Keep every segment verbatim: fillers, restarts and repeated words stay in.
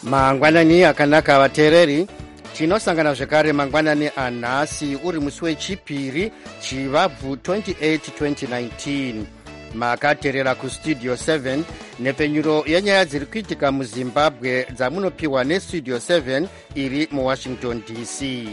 mangwanani akanaka vateereri, tinosangana zvekare mangwanani anhasi uri musi wechipiri chivabvu twenty-eight twenty nineteen. makateerera kustudio seven nepfenyuro yenyaya dziri kuitika muzimbabwe dzamunopiwa nestudio seven iri muwashington D C.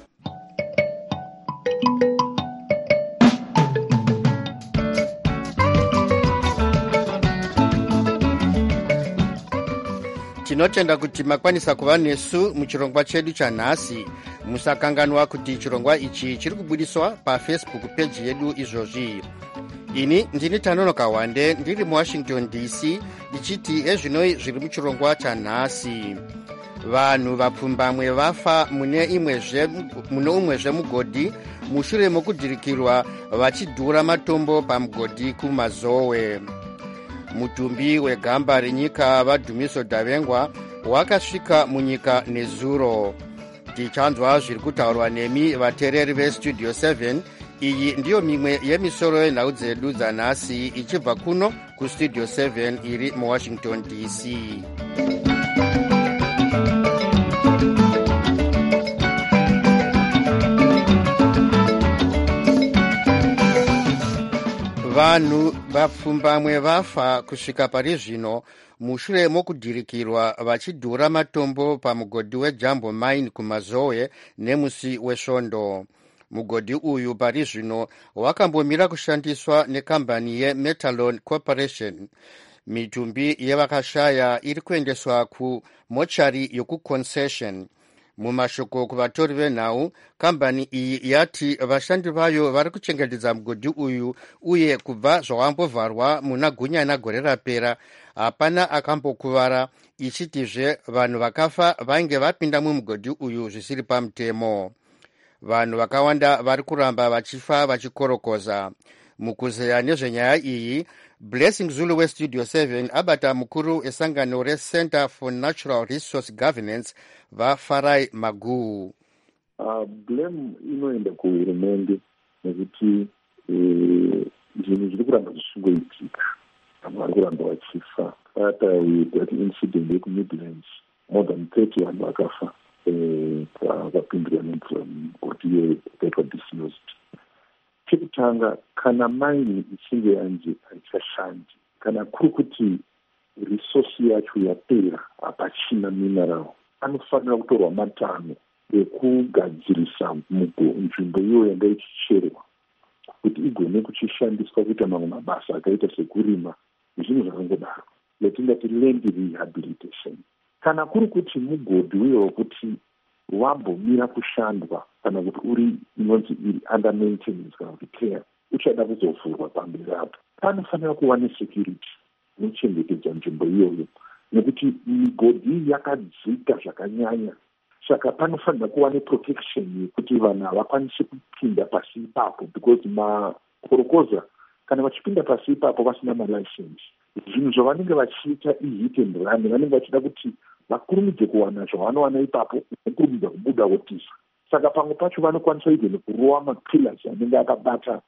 tinotenda kuti makwanisa kuva nesu muchirongwa chedu chanhasi. musakanganwa kuti chirongwa ichi chiri kubudiswa pafacebook peji yedu izvozvi. ini ndini Tanonoka Wande ndiri muwashington D C ndichiti ezvinoi zviri muchirongwa chanhasi. vanhu vapfumbamwe vafa mune umwezve mugodhi mushure mokudhirikirwa vachidhura matombo pamugodhi kumazowe. mutumbi wegamba renyika vadhumiso Davengwa wakasvika munyika nezuro. tichanzwa zviri kutaurwa nemi vateereri vestudio seven. iyi ndiyo mimwe yemisoro yenhau dzedu dzanhasi ichibva kuno kustudio seven iri muwashington D C. vanhu vapfumbamwe vafa kusvika pari zvino mushure mokudhirikirwa vachidhura matombo pamugodhi wejambo mine kumazowe nemusi wesvondo. mugodhi uyu pari zvino wakambomira kushandiswa nekambani yemetalon corporation. mitumbi yevakashaya iri kuendeswa kumochari yokuconcession. mumashoko kuvatori venhau, kambani iyi yati vashandi vayo vari kuchengetedza mugodhi uyu uye kubva zvawambovharwa muna gunyana gore rapera hapana akambokuvara, ichitizve vanhu vakafa vainge vapinda mumugodhi uyu zvisiri pamutemo. vanhu vakawanda vari kuramba vachifa vachikorokoza. mukuzeya nezvenyaya iyi, Blessing Zulu westudio seven abata mukuru esangano recenter for natural resource governance vafarai Maguu. Uh, blame inoenda kuhurumende nekuti zvinhu zviri kuramba zvichingoitika, vanhu vari kuramba vachifa. Pataita incident yekumidlands more than thirty vanhu vakafa vakapindwa nemvura mugodhi yakaitwa disused. chekutanga, kana maini ichinge yanzi haichashandi, kana kuri kuti resource yacho yapera hapachina mineral, anofanira kutorwa matanho ekugadzirisa nzvimbo iyo yanga ichicherwa kuti igone kuchishandiswa kuita mamwe mabasa akaita sekurima nezvinhu zvakangodaro, yatingati land rehabilitation. kana kuri kuti mugodhi uyo wekuti wambomira kushandwa kana kuti uri inonzi iri under maintenance kana kuti care, uchada kuzovhurwa pamberi apo, panofanira kuva nesecurity inochengetedza nzvimbo iyoyo, nekuti migodhi yakadzika zvakanyanya. saka panofanira kuva neprotection yekuti vanhu havakwanisi kupinda pasi ipapo, because makorokoza kana vachipinda pasi ipapo vasina malicense, zvinhu zvavanenge vachiita ihit and run, vanenge vachida kuti vakurumidze kuwana zvavanowana ipapo nekurumidza kubuda wotisa. saka pamwe pacho vanokwanisa ive nekurova mapillars anenge akabata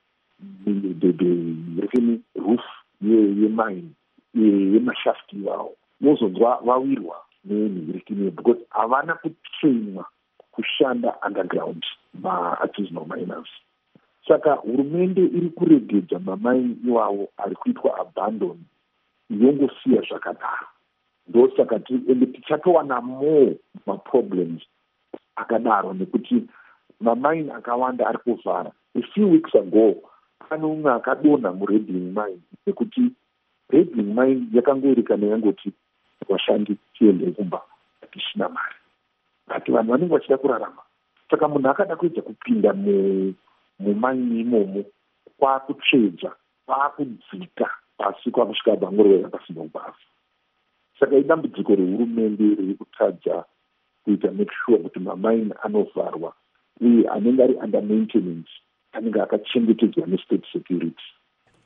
rekeni roof yemine yemashafti ivavo, vozonzwa vawirwa nenhirekini because havana kutrainwa kushanda underground maartisanal miners. saka hurumende iri kuregedza mamaini iwavo ari kuitwa abandon, yongosiya zvakadaro. ndosaka ende tichatowana more maproblems akadaro, nekuti mamaini akawanda ari kuvhara. A few weeks ago pane umwe akadonha muredling mine, nekuti redling mine yakangoerekana yangoti vashandi tiende kumba hatisina mari, ati vanhu vanenge vachida kurarama. saka munhu akada kuedza kupinda mumaini imomo, kwakutsvedza, kwakudzika pasi, kwakusvika bhangorowera pasina kubasa. saka idambudziko rehurumende riri kutadza kuita make sure kuti mamaini anovharwa uye anenge ari under maintenance anenge akachengetedzwa nestate security.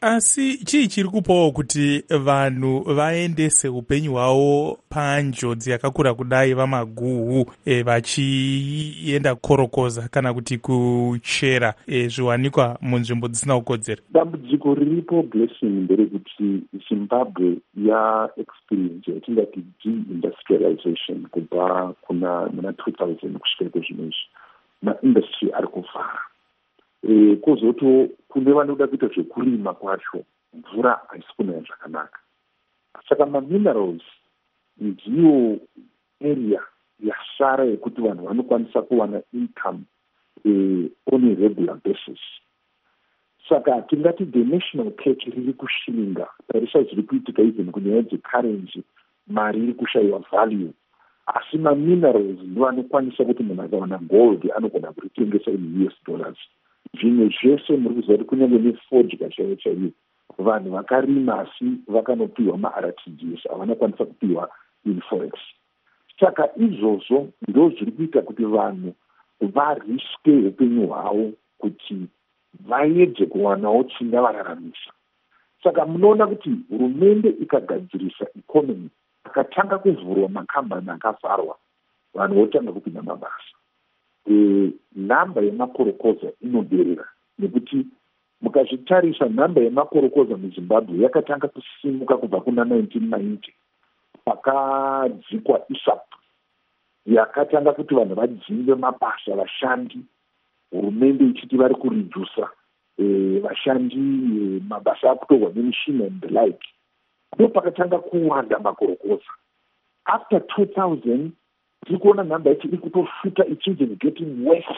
asi chii chiri kupawo kuti vanhu vaendese upenyu hwavo panjodzi yakakura kudai vamaguhu e, vachienda kukorokoza kana kuti kuchera e, zviwanikwa munzvimbo dzisina kukodzera? Dambudziko riripo Blessing nderekuti Zimbabwe yaexperience yatingati deindustrialization kubva kuna muna two thousand kusvika kwezvinezvi maindustry ari kuvhara. E, kozoto kune vanoda kuita zvekurima kwacho mvura haisi kunaya zvakanaka. Saka maminerals ndiyo area yasara yekuti vanhu vanokwanisa kuwana income e, on a regular basis. Saka tingati the national cake riri kushinga parisha zviri kuitika even kunyaya dzecurrency, mari iri kushayiwa value, asi maminerals ndiwo anokwanisa kuti munhu akawana gold anogona kuritengesa in U S dollars. Zvimwe zvese muri kuziva kuti kunyange nefodya chaiyo chaiyo vanhu vakarima asi vakanopiwa ma-R T Ds havanokwanisa kupiwa in forex. Saka izvozvo ndo zviri kuita kuti vanhu variske upenyu hwavo kuti vaedze kuwanawo chingavararamisa. Saka munoona kuti hurumende ikagadzirisa economy, akatanga kuvhurwa makambani akavharwa, vanhu votanga kupinda mabasa. E, nhamba yemakorokoza inoderera nekuti mukazvitarisa nhamba yemakorokoza muZimbabwe yakatanga kusimuka kubva kuna nineteen ninety pakadzikwa I S A P yakatanga kuti vanhu vadzimbe mabasa vashandi, hurumende ichiti vari kuridusa e, vashandi e, mabasa akutorwa nemishina and the like. Ndo pakatanga kuwanda makorokoza. After two thousand tiri kuona nhamba yacho iri kutofuta ichinge getting worse.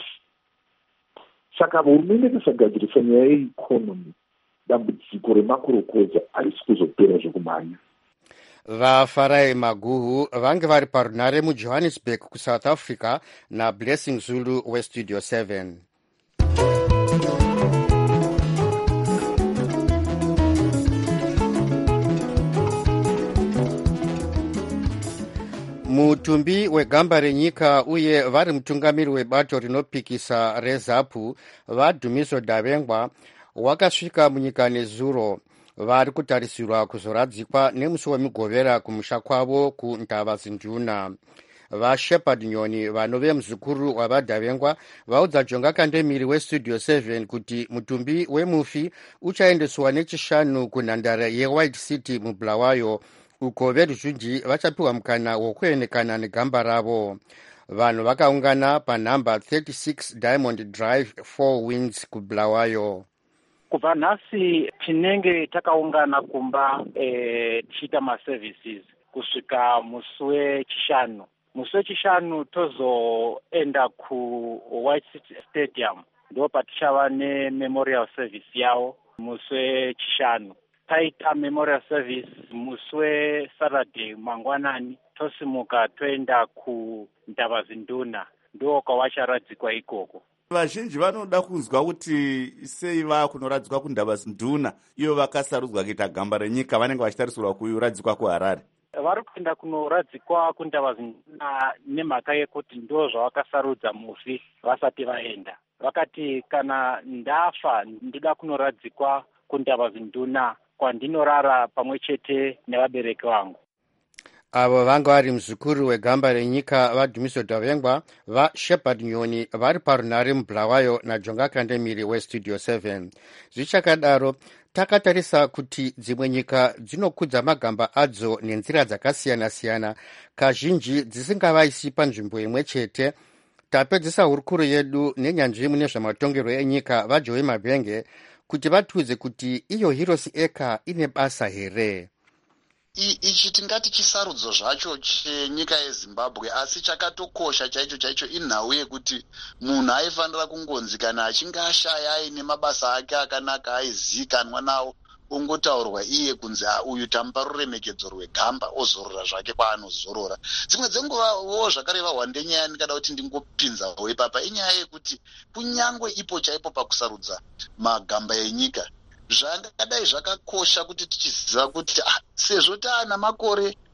Saka hurumende kusagadzirisa nyaya yeeconomy, dambudziko remakorokoza harisi kuzopera zvekumhanya. Vafarai Maguhu vange vari parunare muJohannesburg kuSouth Africa naBlessing Zulu weStudio seven. Mutumbi wegamba renyika uye vari mutungamiri webato rinopikisa reZAPU vaDumiso Davengwa wakasvika munyika nezuro. Vari kutarisirwa kuzoradzikwa nemusi wemigovera kumusha kwavo kuNdavazinduna. VaShepard Nyoni vanove muzukuru wavaDavengwa vaudza Jonga Kandemiri weStudio seven kuti mutumbi wemufi uchaendeswa nechishanu kunhandare yeWhite City muBulawayo, uko veruzhinji vachapiwa mukana wokuenekana negamba ravo. Vanhu vakaungana panhamba thirty-six Diamond Drive four Winds kuBulawayo. Kubva nhasi tinenge takaungana kumba e, tichiita maservices kusvika musi wechishanu. Musi wechishanu tozoenda kuWhite City Stadium, ndo patichava nememorial service yavo musi wechishanu. Taita memorial service musi weSaturday mangwanani tosimuka toenda kuNdavazinduna, ndo kwavacharadzikwa ikoko. Vazhinji vanoda kunzwa kuti sei vakunoradzikwa kuNdavazinduna iyo vakasarudzwa kuita gamba renyika vanenge vachitarisirwa kuradzikwa kuHarare. Vari kuenda kunoradzikwa kuNdavazinduna nemhaka yekuti ndo zvavakasarudza mufi vasati vaenda. Vakati kana ndafa ndoda kunoradzikwa kuNdavazinduna kwandinorara pamwe chete nevabereki vangu. Avo vanga vari muzukuru wegamba renyika vaDumiso Davengwa, vaShepard Nyoni vari parunare muBulawayo naJonga Kandemiri weStudio seven. Zvichakadaro, takatarisa kuti dzimwe nyika dzinokudza magamba adzo nenzira dzakasiyana-siyana, kazhinji dzisingavaisi panzvimbo imwe chete. Tapedzisa hurukuro yedu nenyanzvi mune zvamatongerwo enyika vaJoey Mabhenge kuti vatiudze kuti iyo Heroes Acre ine basa here. Ichi tingati chisarudzo zvacho chenyika yeZimbabwe, asi chakatokosha chaicho chaicho inhau yekuti munhu aifanira kungonzi kana achinge ashaya aine mabasa ake akanaka aizikanwa nawo, ongotaurwa iye kunzi uyu tamupa ruremekedzo rwegamba ozorora zvake kwaanozorora. Dzimwe dzenguvawo zvakare vahwande nyaya ndikada kuti ndingopinzawo ipapa inyaya yekuti kunyangwe ipo chaipo pakusarudza magamba enyika zvangadai zvakakosha kuti tichiziva kuti ah, sezvo taana makore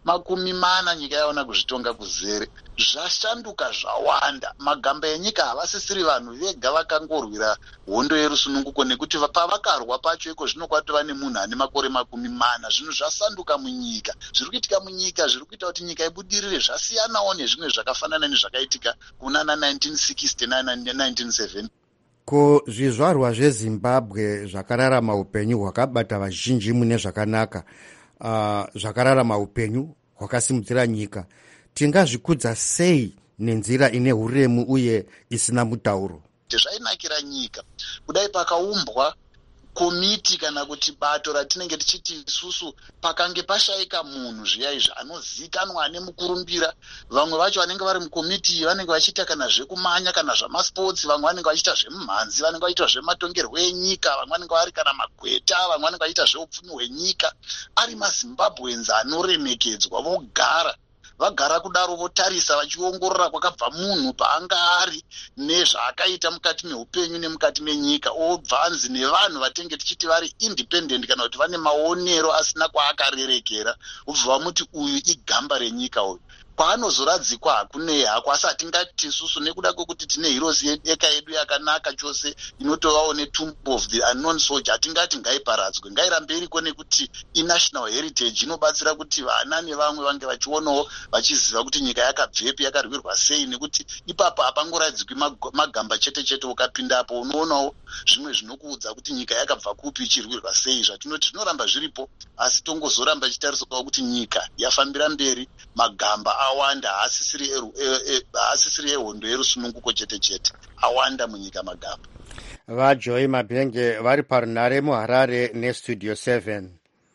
makumi mana nyika yaona kuzvitonga kuzere. Zvashanduka zvawanda. Magamba enyika havasisiri vanhu vega vakangorwira hondo yerusununguko, nekuti pavakarwa pacho iko zvino kwati vane munhu ane makore makumi mana. Zvinhu zvasanduka munyika. Zviri kuitika munyika zviri kuita kuti nyika ibudirire zvasiyanawo nezvimwe zvakafanana nezvakaitika kunana nineteen sixty na nineteen seventy. Ko zvizvarwa zveZimbabwe zvakararama upenyu hwakabata vazhinji mune zvakanaka, uh, zvakararama upenyu hwakasimudzira nyika, tingazvikudza sei nenzira ine huremu uye isina mutauro? Zvainakira nyika kudai pakaumbwa komiti kana kuti bato ratinenge tichiti isusu pakange pashayika munhu zviyaizvo anozikanwa ane mukurumbira. Vamwe vacho vanenge vari mukomiti vanenge vachiita kana zvekumanya kana zvamasports, vamwe vanenge vachiita zvemumhanzi, vanenge vachiita zvematongerwo enyika, vamwe vanenge vari kana magweta, vamwe vanenge vachiita zveupfumi hwenyika. Ari maZimbabweans anoremekedzwa, vogara vagara kudaro votarisa vachiongorora kwakabva munhu paanga ari nezvaakaita mukati meupenyu nemukati menyika, obva anzi nevanhu vatenge tichiti vari independent kana kuti vane maonero asina kwaakarerekera, obva vamuti uyu igamba renyika uyu. Kwaanozoradzikwa hakunei hako, asi hatingati isusu nekuda kwekuti tine heroes eka yedu yakanaka chose inotovawo netomb of the unknown soldier, hatingati ngaiparadzwe, ngairambe iriko nekuti inational heritage inobatsira kuti vana nevamwe vange vachionawo vachiziva kuti nyika yakabvepi, yakarwirwa sei, nekuti ipapo hapangoradzikwi magamba chete chete. Ukapindapo unoonawo zvimwe zvinokuudza kuti nyika yakabva kupi ichirwirwa sei. Zvatinoti zvinoramba zviripo, asi tongozoramba ichitariswawo kuti nyika yafambira mberi, magamba awanda, haasisiri ehondo yerusununguko chete chete, awanda munyika magamba. VaJoy Mabhenge vari parunhare muHarare neStudio seven.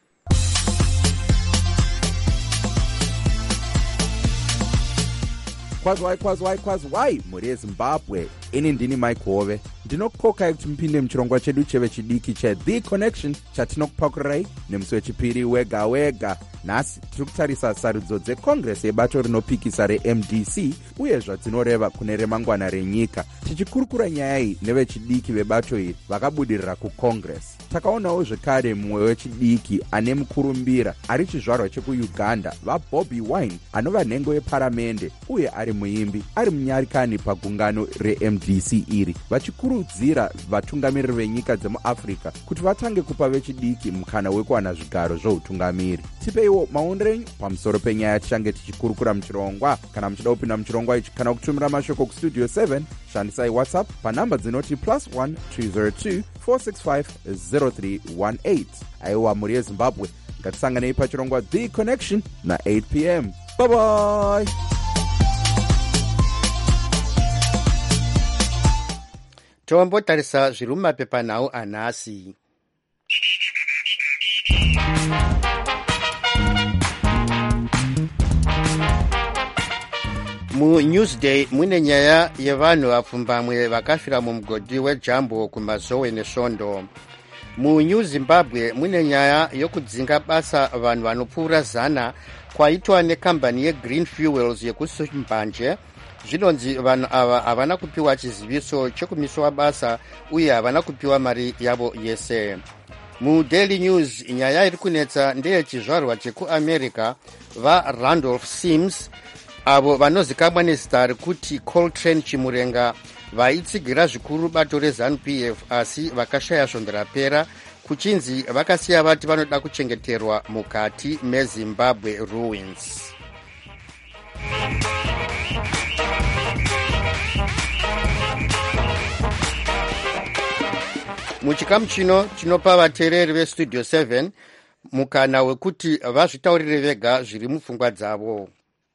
Kwazwai kwazwai kwazwai mhuri yeZimbabwe, ini ndini Mike Hove. Ndinokukokai kuti mupinde muchirongwa chedu chevechidiki cheThe Connection chatinokupakurirai nemusi wechipiri wega wega. Nhasi tiri kutarisa sarudzo dzeCongress yebato rinopikisa reM D C uye zvadzinoreva kune remangwana renyika. Tichikurukura nyaya iyi nevechidiki vebato iri vakabudirira kuCongress. Takaonawo zvekare mumwe wechidiki ane mukurumbira ari chizvarwa chekuUganda, vaBobby Wine, anova nhengo yeparamende uye ari muimbi, ari munyarikani pagungano reM D C iri, vachikurudzira vatungamiriri venyika dzemuAfrica kuti vatange kupa vechidiki mukana wekuwana zvigaro zvoutungamiri. Tipeiwo maonero enyu pamusoro penyaya tichange tichikurukura muchirongwa. Kana muchida kupinda muchirongwa ichi kana kutumira mashoko kustudio seven, shandisai WhatsApp panhamba dzinoti plus one two zero two four six five zero three one eight. Aiwa mhuri yeZimbabwe, ngatisanganei pachirongwa The Connection na eight p m. Bye bye. Tombotarisa zviri mumapepanhau anhasi. MuNewsday mune nyaya yevanhu vapfumbamwe vakafira mumugodhi weJambo kuMazowe neSvondo. MuNew Zimbabwe mune nyaya yokudzinga basa vanhu vanopfuura zana kwaitwa nekambani yeGreen Fuels yekuSimbanje. Zvinonzi vanhu ava havana kupiwa chiziviso chekumiswa basa uye havana kupiwa mari yavo yese. MuDaily News nyaya iri kunetsa ndeyechizvarwa chekuAmerica vaRandolph Sims, avo vanozikamwa nezita rekuti Coltrane Chimurenga, vaitsigira zvikuru bato reZANU P F asi vakashaya svondo rapera, kuchinzi vakasiya vati vanoda kuchengeterwa mukati meZimbabwe ruins. Muchikamu chino chinopa vateereri veStudio seven mukana wekuti vazvitaurire vega zviri mupfungwa dzavo.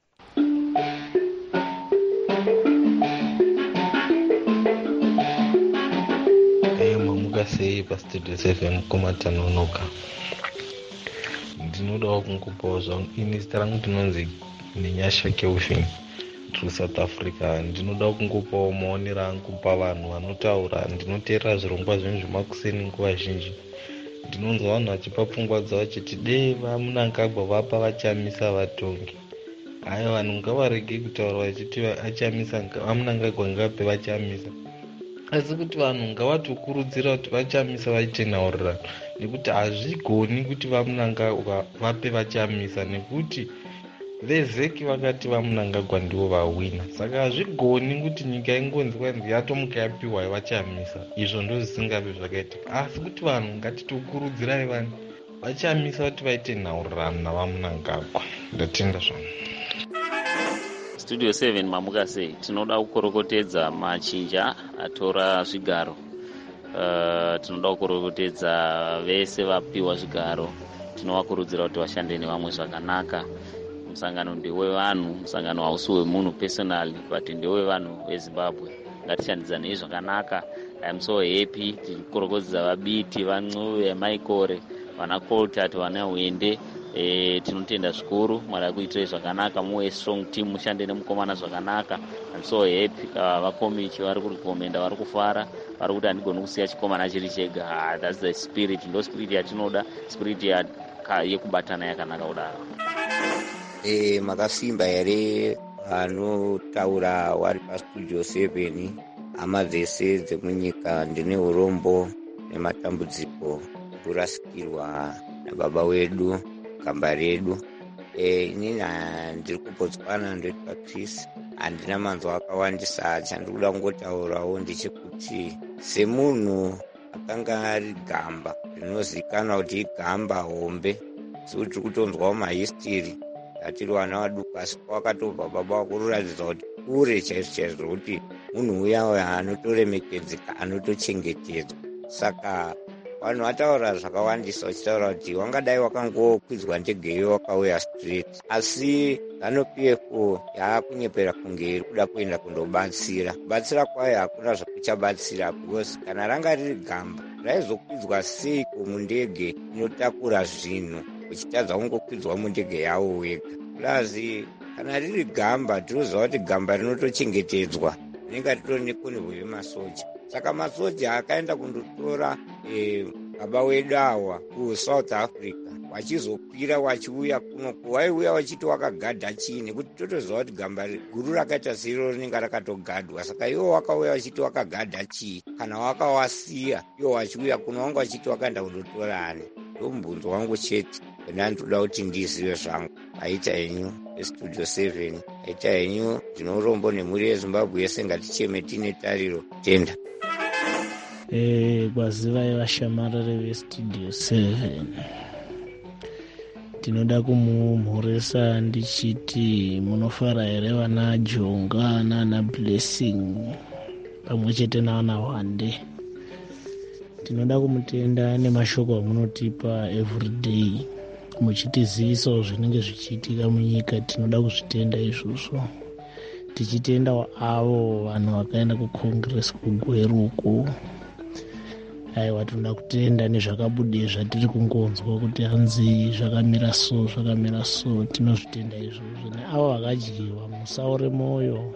Sei paStudio seven kumatanonoka. Ndinodawo kungopawo zvangu. Ini zita rangu ndinonzi Nenyasha Kelvin, True South Africa. Ndinodawo kungopawo maonero angu pavanhu vanotaura. Ndinoteerera zvirongwa zvenyu zvemakuseni nguva zhinji. Ndinonzwa vanhu vachipa pfungwa dzavo vachiti dei vaMnangagwa vapa vachamisa vatongi. Haiwa, vanhu ngavarege kutaura vachiti vachamisa vaMnangagwa ngape vachamisa. Asi kuti vanhu ngavatokurudzira kuti vachamisa vaite nhaurirano, nekuti hazvigoni kuti vaMnangagwa vape vachamisa, nekuti vezeki vakati vamunangagwa ndivo vahwina, saka hazvigoni kuti nyika ingonzi kwanzi yatomuka yapiwa vachamisa. Izvo ndo zvisingavi zvakaitika, asi kuti vanhu ngatitokurudzirai vanhu vachamisa kuti vaite nhaurirano navamunangagwa. Ndatenda zvano. Studio seven mamuka sei tinoda kukorokotedza machinja atora zvigaro. Uh, tinoda kukorokotedza vese vapiwa zvigaro. Tinovakurudzira kuti vashande nevamwe zvakanaka. Musangano ndewe vanhu, musangano hausi wemunhu personally, but ndewe vanhu veZimbabwe. Ngatishandidzane zvakanaka. I am so happy tikorokodza vabiti van'ove Maikore vana Coltart vana Wende. E, tinotenda zvikuru Mwari akuitire zvakanaka, muwe strong team, mushande nemukomana zvakanaka. I'm so happy uh, vakomichi vari kurikomenda vari kufara vari kuti handigoni kusiya chikomana chiri chega. Ah, that's the spirit, ndo spirit yatinoda, spirit ya yekubatana yakanaka kudaro. Eh, makasimba here vanotaura wari pastudio seven, hama dzese dzemunyika ndine urombo nematambudziko kurasikirwa nababa wedu gamba redu. E, inini ndiri kubotswana ndoitwa Chris, handina manzwa akawandisa. Chandiri kuda kungotaurawo ndechekuti semunhu akanga ari gamba rinozikanwa kuti igamba hombe, sekuti tiri kutonzwawo mahistiri atiri vana vaduku, asi kwakatobva baba wako kuratidza kuti kure chaizvo chaizvo kuti munhu uya anotoremekedzeka, anotochengetedzwa. Saka vanhu vataura zvakawandisa vachitaura kuti wangadai wakangokwidzwa ndege wakauya straight, asi ZANU-P F yaakunyepera kunge iri kuda kuenda kundobatsira. Kubatsira kwayo hakuna zvakuchabatsira, because kana ranga riri gamba raizokwidzwa seiko mundege inotakura zvinhu uchitadza kungokwidzwa mundege yawo wega. Plazi kana riri gamba tinoziva kuti gamba rinotochengetedzwa, rinenge ritori nekonhebwe yemasoja. Saka masoja akaenda kundotora eh, baba wedu awa kuSouth Africa, wachizokwira wachiuya kunoku, waiuya wachiti wakagadha chii, nekuti totoziva kuti gamba guru rakaita seiro rinenge rakatogadhwa. Saka iwo wakauya wachiti wakagadha chii, kana wakawasiya iwo wachiuya kuno wanga wachiti wakaenda kundotora ani. Ndo mubvunzo wangu chete ndinoda kuti ndizive zvangu. Aita henyu estudio seven, aita henyu ndinorombo nemhuri yeZimbabwe yese, ngaticheme tine tariro. Tenda. Eh, kwazivai vashamarare vestudio seven, tinoda kumumhurisa ndichiti munofara here vana Jonga nana Blessing pamwe chete navana Wande. Tinoda kumutenda nemashoko amunotipa everyday muchitizivisawo zvinenge zvichiitika munyika. Tinoda kuzvitenda izvozvo, tichitenda avo vanhu vakaenda kucongress kugweruku. Aiwa, tinoda kutenda nezvakabude zvatiri kungonzwa kuti hanzi zvakamira so zvakamira so. Tinozvitenda izvozvo. Neavo vakadyiwa musaure mwoyo,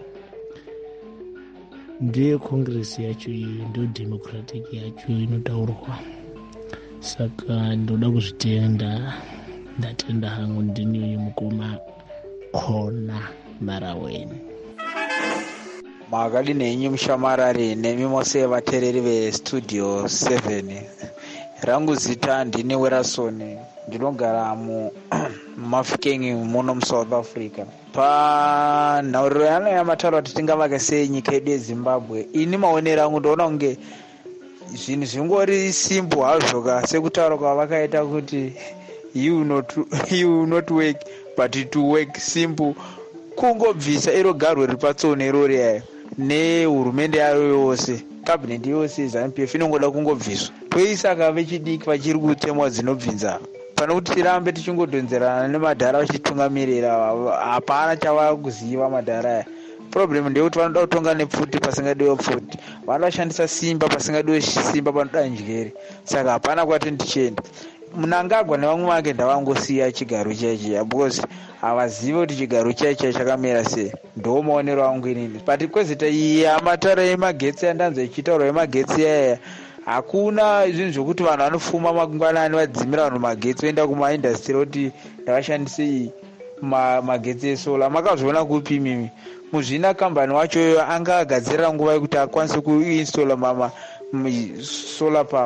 ndiyo congress yacho iyo, ndiyo democratic yacho inotaurwa. Saka ndoda kuzvitenda, ndatenda hangu. Ndini mukoma Khona Maraweni. Makadi nenyu mushamarari nemi mose vatereri vestudio seven. Rangu zita ndini Werasoni, ndinogara mu Mafikeng muno muSouth Africa. Pa nhauriro yano yamataura kuti tingavake sei nyika yedu yeZimbabwe, ini maonero angu ndoona kunge zvinhu zvingori simple hazvo ka, sekutaura kwavakaita kuti you not, you not work but to work simple, kungobvisa iro garwe riri patsone irori yayo nehurumende yayo yose, kabineti yose ZANU-P F inongoda kungobviswa. Toisaka vechidiki vachiri kutemwa dzinobvinza, pane kuti tirambe tichingodhonzerana nemadhara vachitungamirira, hapana chavari kuziva madhara aya. Problem ndeyekuti vanoda kutonga nepfuti pasingadiwe pfuti, vanoda kushandisa simba pasingadiwe simba, panoda njere. Saka hapana kwati ndichenda Mnangagwa nevamwe vake ndavangosiya chigaro chaichi, because havazivi kuti chigaro chaichi chakamira sei. Ndo maonero angu inini. But kwezita iyi yamatara yemagetsi yandanzwa ichitaura yemagetsi yaya, hakuna zvinhu zvokuti vanhu vanofuma mangwanani vadzimira vanhu magetsi voenda kumaindastri kuti ndavashandise magetsi esola. Makazviona kupi mimi? Muzvina kambani wacho anga agadzirira nguva yekuti akwanise kuinstola mama solar power.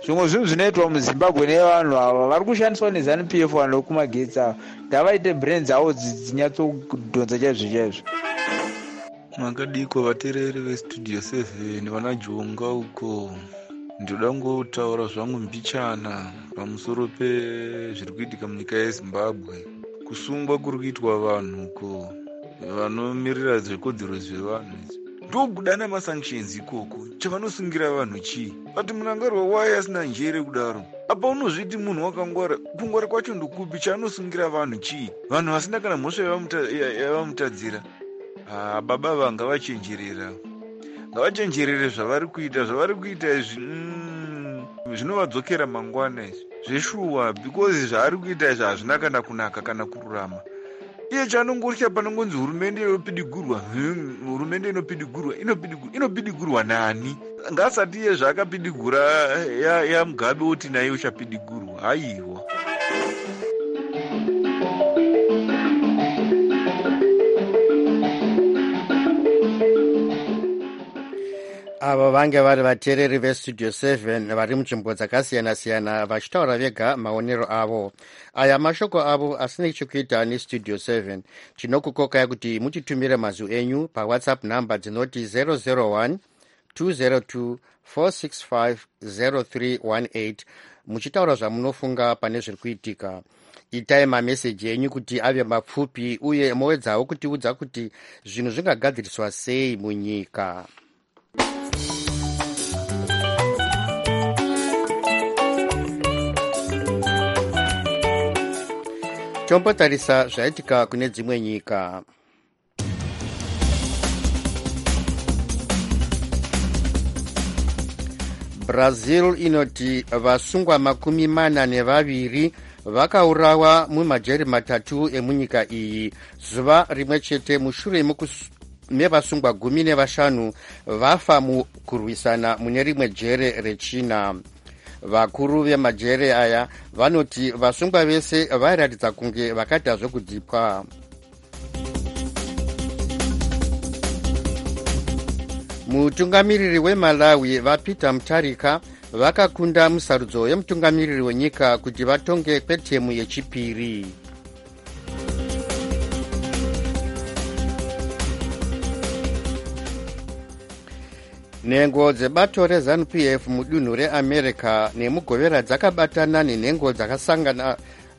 zvimwe zvinhu zvinoitwa muzimbabwe nevanhu ava vari kushandiswa nezanu p f vanhu vekumagetsi ava ndavaite brain dzavo dzinyatsodhonza chaizvo chaizvo. Makadiko vateereri vestudio seven vana jonga uko, ndoda ngotaura zvangu mbichana pamusoro pezviri kuitika munyika yezimbabwe. Kusungwa kuri kuitwa vanhu uko vanomirira zvikodzero zvevanhu ndokuda namasanctions ikoko. Chavanosungira vanhu chii? Ati munangarwa wai asina njere kudaro? Apa unozviti munhu wakangwara? Kungwara kwacho ndokupi? Chaanosungira vanhu chii? Vanhu vasina kana mhosva yavamutadzira. Ah, baba va ngavachenjerera, ngavachenjerere zvavari kuita. Zvavari kuita izvi zvinovadzokera mangwana izvi zveshuwa, because zvaari kuita izvi hazvina kana kunaka kana kururama. Iye chaanongotya panongonzi hurumende inopidigurwa, hurumende inopidigurwa, inopidigurwa nani? Ngasati iye zvaakapidigura ya Mugabe oti naye uchapidigurwa. Haiwa. ava vange vari vateereri vestudio seven vari munzvimbo dzakasiyana-siyana vachitaura vega maonero avo. Aya mashoko avo asina chekuita nestudio seven. Tinokukokai kuti mutitumire mazwi enyu pawhatsapp namba dzinoti zero zero one two zero two four six five zero three one eight muchitaura zvamunofunga pane zviri kuitika. Itai mameseji enyu kuti ave mapfupi uye mowedzawo kutiudza kuti zvinhu zvingagadziriswa sei munyika. Tombotarisa zvaitika kune dzimwe nyika. Brazil inoti vasungwa makumi mana nevaviri vakaurawa mumajeri matatu emunyika iyi zuva rimwe chete mushure mevasungwa gumi nevashanu vafa mukurwisana mune rimwe jere rechina. Vakuru vemajere aya vanoti vasungwa vese vairatidza kunge vakaita zvokudhipwa. Mutungamiriri weMalawi vaPeter Mutharika vakakunda musarudzo yemutungamiriri wenyika kuti vatonge kwetemu yechipiri. Nhengo dzebato rezanu p f mudunhu reamerica nemugovera dzakabatana nenhengo dzakasangana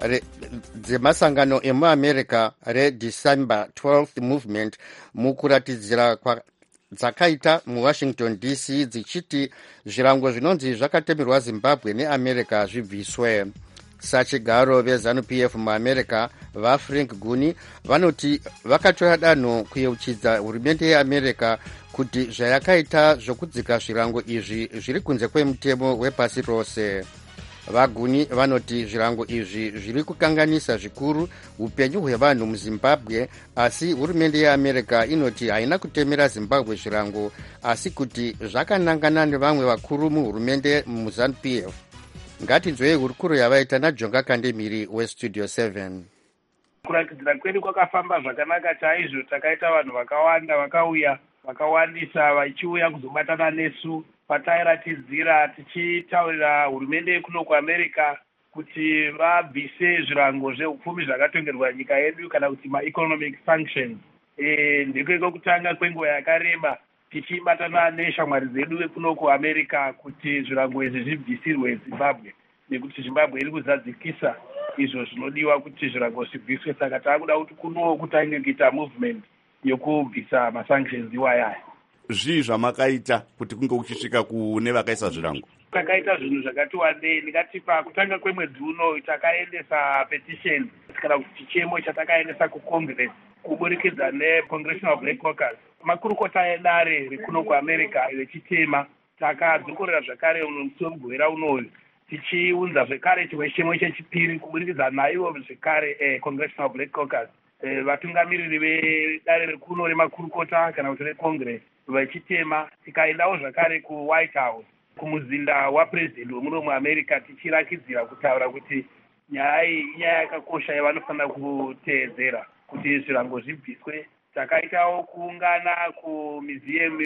dzemasangano emuamerica redecember twelfth movement mukuratidzira dzakaita muwashington d c dzichiti zvirango zvinonzi zvakatemerwa zimbabwe neamerica zvibviswe. Sachigaro vezanu p f muamerica vaFrank Guni vanoti vakatora danho kuyeuchidza hurumende yeamerica kuti zvayakaita zvokudzika zvirango izvi zviri kunze kwemutemo wepasi rose. Vaguni vanoti zvirango izvi zviri kukanganisa zvikuru upenyu hwevanhu muzimbabwe, asi hurumende yeamerica inoti haina kutemera zimbabwe zvirango asi kuti zvakanangana nevamwe vakuru muhurumende muzanu p f. Ngatinzwei hurukuro yavaita naJonga Kandemiri westudio seven. Kuratidzira kwedu kwakafamba zvakanaka chaizvo. Takaita vanhu vakawanda vakauya vakawandisa vachiuya kuzobatana nesu patairatidzira tichitaurira hurumende kuno kuamerica kuti vabvise zvirango zveupfumi zvakatongerwa nyika yedu kana kuti maeconomic sanctions. E, ndiko kutanga kwenguva yakareba tichibatana neshamwari dzedu vekuno kuamerica kuti zvirango izvi zvibvisirwe zimbabwe nekuti zimbabwe iri kuzadzikisa izvo zvinodiwa kuti zvirango zvibviswe. Saka taakuda kuti kuno kutange kuita movement yokubvisa masanctions iwayaya. Zvii zvamakaita kuti kunge uchisvika kune vakaisa zvirango? Takaita zvinhu zvakati wandei. Ndingati pakutanga kwemwedzi uno takaendesa petition kana kuti chichemo chatakaendesa kucongress kuburikidza necongressional black caucus. Makurukota edare rekuno kuamerica vechitema takadzokorera zvakare musi wemugwera unoyu tichiunza zvekare chimwe chemo chechipiri kuburikidza naivo zvekare eh, congressional black caucus. Eh, vatungamiriri vedare rekuno remakurukota kana kuti recongress vechitema tikaendawo zvakare kuwhite house kumuzinda wapresident wemuno muamerica tichirakidzira kutaura kuti nyaya iyi inyaya yakakosha yavanofanira kuteedzera kuti zvirango zvibviswe. Takaitawo kuungana kumuseum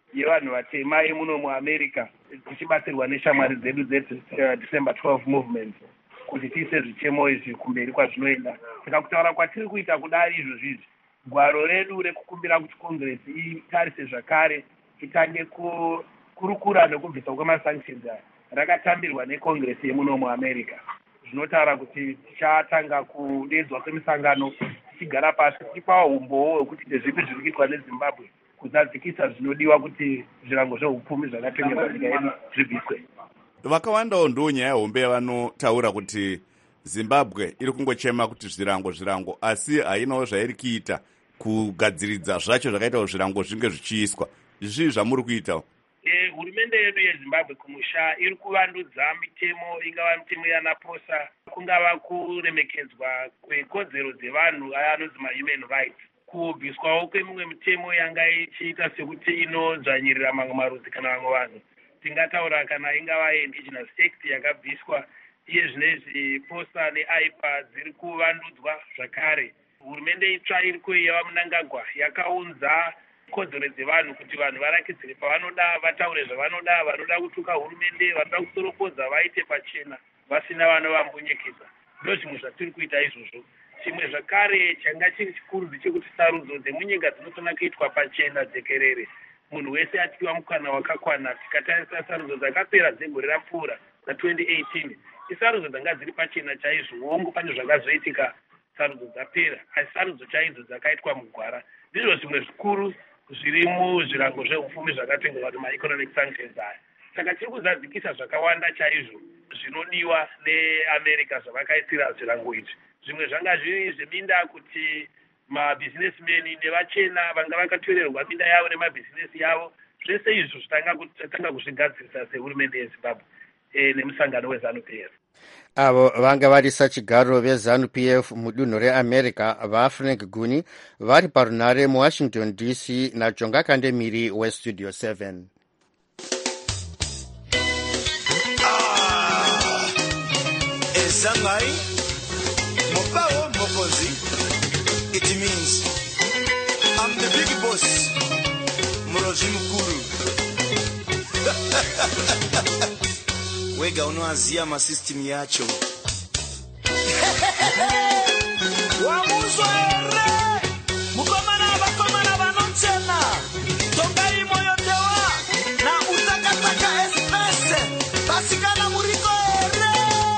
yevanhu vatema emuno muamerica tichibatsirwa neshamwari dzedu dzedecember twelve movement kuti tiise zvichemo izvi kumberi kwazvinoenda. Saka kutaura kwatiri kuita kudari izvozvizvi, gwaro redu rekukumbira kuti congress itarise zvakare itange kurukura nekubvisa kwemasanctions aya rakatambirwa necongress yemuno muamerica. Zvinotaura kuti tichatanga kudedzwa kwemisangano tichigara pasi tichipawa umbowo hwekuti ndezvipi zviri kuitwa nezimbabwe kuzadzikisa zvinodiwa kuti zvirango zveupfumi zvakatengesa nyika yedu zvibviswe. Vakawandawo ndo nyaya hombe vanotaura kuti Zimbabwe iri kungochema kuti zvirango zvirango asi hainawo zvairi kuita kugadziridza zvacho zvakaita kuti zvirango zvinge zvichiiswa. Izvi zvamuri kuitawo? Eh, hurumende yedu yeZimbabwe kumusha iri kuvandudza mitemo, ingava mitemo yanaposa, kungava kuremekedzwa kwekodzero dzevanhu aya anonzi ma-human rights, kubviswawo kwemimwe mitemo yanga ichiita sekuti inodzvanyirira mamwe marudzi kana vamwe vanhu. Tingataura kana ingava Indigenous Act yakabviswa, iye zvinezvi posa neaipa dziri kuvandudzwa zvakare. Hurumende itsva iri kuiya Mnangagwa yakaunza kodzero dzevanhu kuti vanhu varakidzire pavanoda, vataure zvavanoda, vanoda kutuka hurumende, vanoda kutsorokodza vaite pachena vasina vanovambunyikisa. Ndo zvimwe zvatiri kuita izvozvo. Chimwe zvakare changa chiri chikuru ndechekuti sarudzo dzemunyika dzinofanira kuitwa pachena dzekerere. Munhu wese atiwa mukana wakakwana. Tikatarisa sarudzo dzakapera dzegore rapfuura ra-twenty eighteen, isarudzo dzanga dziri pachena chaizvo, wongo pane zvakazoitika sarudzo dzapera, asi sarudzo chaidzo dzakaitwa mugwara. Ndizvo zvimwe zvikuru zviri muzvirango zveupfumi zvakatengerwa kuti ma-economic sanctions aya. Saka tiri kuzadzikisa zvakawanda chaizvo zvinodiwa neAmerica zvavakaitira zvirango izvi. Zvimwe zvanga zviri zveminda kuti mabhizinesimeni nevachena vanga vakatorerwa minda yavo nemabhizinesi yavo. Zvese izvo zvitanga kuzvigadzirisa sehurumende yeZimbabwe e, nemusangano weZANU P F. Avo vanga vari sachigaro veZANU P F mudunhu reAmerica vaFrank Guni vari parunare muWashington D C naJonga Kandemiri weStudio seven. Ah, ezangai mopawo mokozi. It means I'm the big boss. Murozi mkuru. Wega unoazia masystem yacho. Wamuzwa ere mukomana abakomana banonchena tongai moyo tewa na utakataka express basikana muriko ere.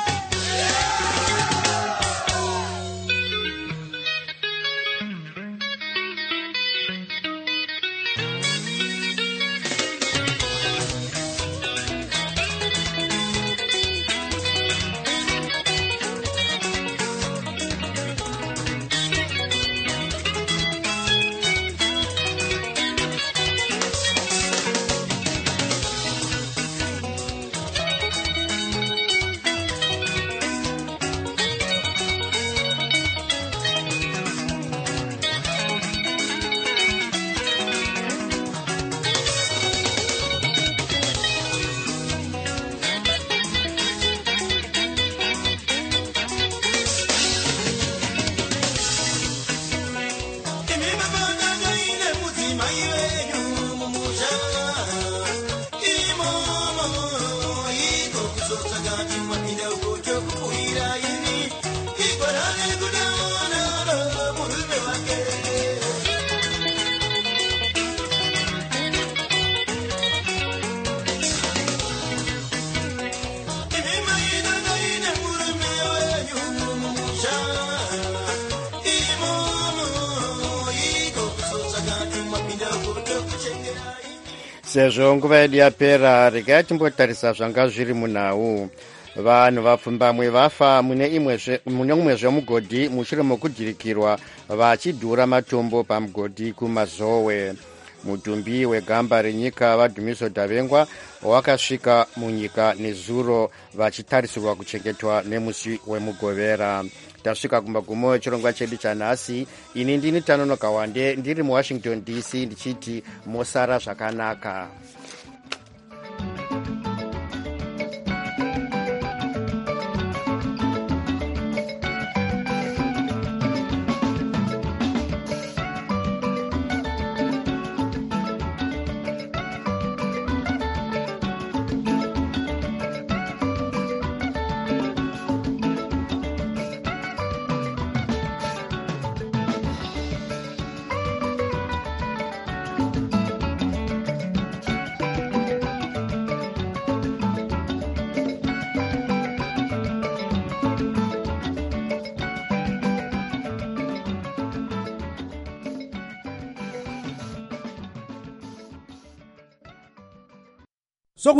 Sezvo nguva yedu yapera, regai timbotarisa zvanga zviri munhau. Vanhu vapfumbamwe vafa mune umwe zvemugodhi mushure mokudhirikirwa vachidhura matombo pamugodhi kumazowe. Mutumbi wegamba renyika vaDhumiso Davengwa wakasvika munyika nezuro vachitarisirwa kuchengetwa nemusi wemugovera. Tasvika kumagumo echirongwa chedu chanhasi. Ini ndini Tanonoka Wande ndiri muWashington D C ndichiti mosara zvakanaka.